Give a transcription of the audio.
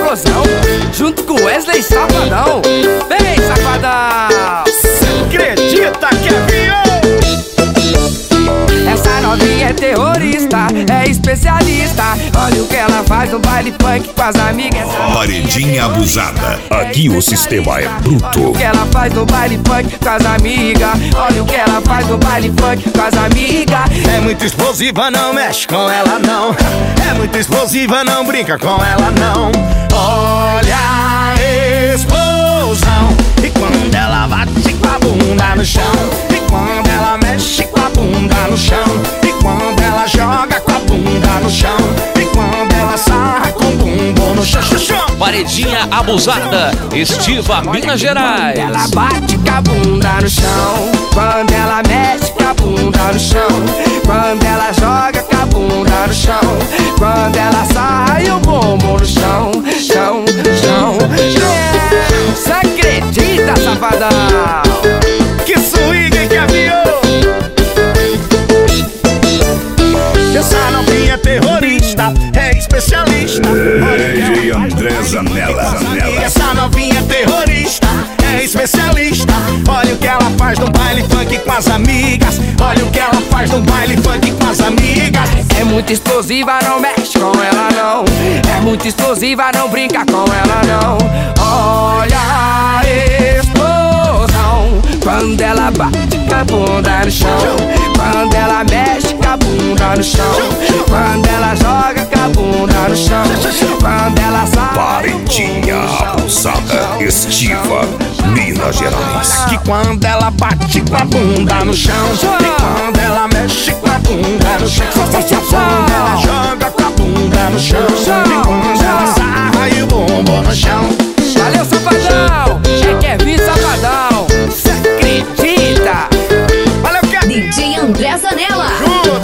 nervosão, junto com Wesley Safadão. Vem, Safadão! Cê acredita que é viu? Essa novinha é terrorista, é especialista. Olha o que ela faz no baile funk com as amigas. Paredinha abusada. Aqui o sistema é bruto. Olha o que ela faz no baile funk com as amigas. Olha o que ela faz no baile funk com as amigas. É muito explosiva, não mexe com ela não. É muito explosiva, não brinca com ela não. Olha a explosão. E quando ela bate com a bunda no chão. E quando ela mexe com a bunda no chão. E quando ela joga com a bunda no chão. E quando ela sarra com o bumbum no chão. Paredinha abusada, Estiva, Minas Gerais. Quando ela bate com a bunda no chão. Quando ela mexe com a bunda no chão. Quando ela joga com a bunda no chão. Quando ela sai o bumbum no chão. Chão, chão, chão. Cê acredita, Safadão? Que swing que aviou. Essa novinha é terrorista, é especialista. DJ André Zanella. Essa novinha é terrorista, é especialista. Olha o que ela faz no baile funk com as amigas. Olha o que ela faz no baile funk com as amigas. É muito explosiva, não mexe com ela não. É muito explosiva, não brinca com ela não. Olha a explosão. Quando ela bate com a bunda no chão. Quando ela mexe com a bunda no chão. Quando ela joga com a bunda no chão. Quando ela sai Paredinha abusada, Estiva, Minas Gerais. Que quando ela bate com a bunda no chão. E quando ela mexe com a bunda no chão. Quando ela joga com a bunda no chão. E quando ela sarra e o bumbum no chão. Valeu, Safadão! É Kevin Safadão! Cê acredita? Valeu, DJ André Zanella. Jura?